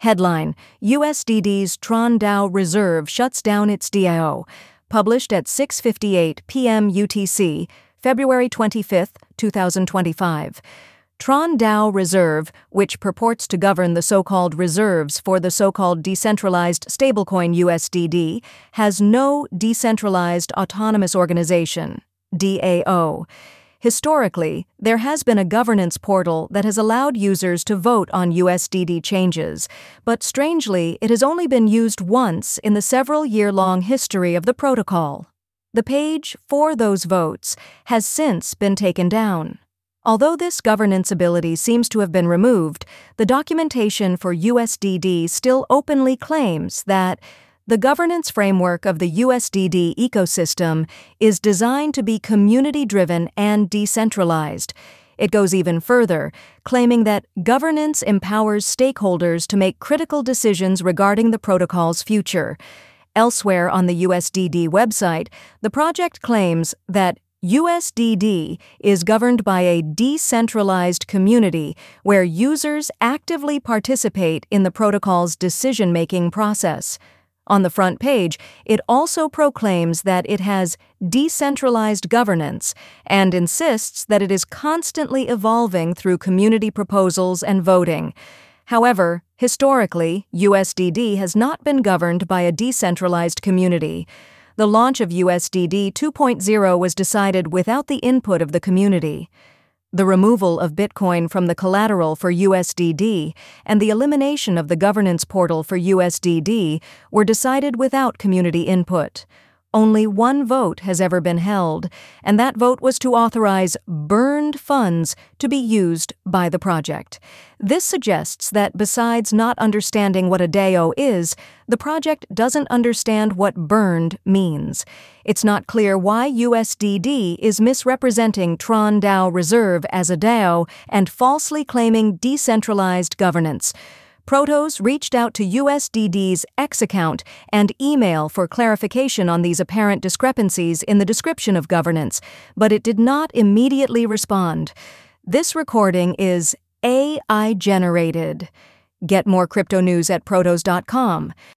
Headline: USDD's Tron DAO Reserve shuts down its DAO. Published at 6:58 p.m. UTC, February 25, 2025. Tron DAO Reserve, which purports to govern the so-called reserves for the so-called decentralized stablecoin USDD, has no Decentralized Autonomous Organization, DAO. Historically, there has been a governance portal that has allowed users to vote on USDD changes, but strangely, it has only been used once in the several-year-long history of the protocol. The page for those votes has since been taken down. Although this governance ability seems to have been removed, the documentation for USDD still openly claims that the governance framework of the USDD ecosystem is designed to be community-driven and decentralized. It goes even further, claiming that governance empowers stakeholders to make critical decisions regarding the protocol's future. Elsewhere on the USDD website, the project claims that USDD is governed by a decentralized community where users actively participate in the protocol's decision-making process. On the front page, it also proclaims that it has decentralized governance and insists that it is constantly evolving through community proposals and voting. However, historically, USDD has not been governed by a decentralized community. The launch of USDD 2.0 was decided without the input of the community. The removal of Bitcoin from the collateral for USDD and the elimination of the governance portal for USDD were decided without community input. Only one vote has ever been held, and that vote was to authorize burned funds to be used by the project. This suggests that besides not understanding what a DAO is, the project doesn't understand what burned means. It's not clear why USDD is misrepresenting Tron DAO Reserve as a DAO and falsely claiming decentralized governance. Protos reached out to USDD's X account and email for clarification on these apparent discrepancies in the description of governance, but it did not immediately respond. This recording is AI-generated. Get more crypto news at protos.com.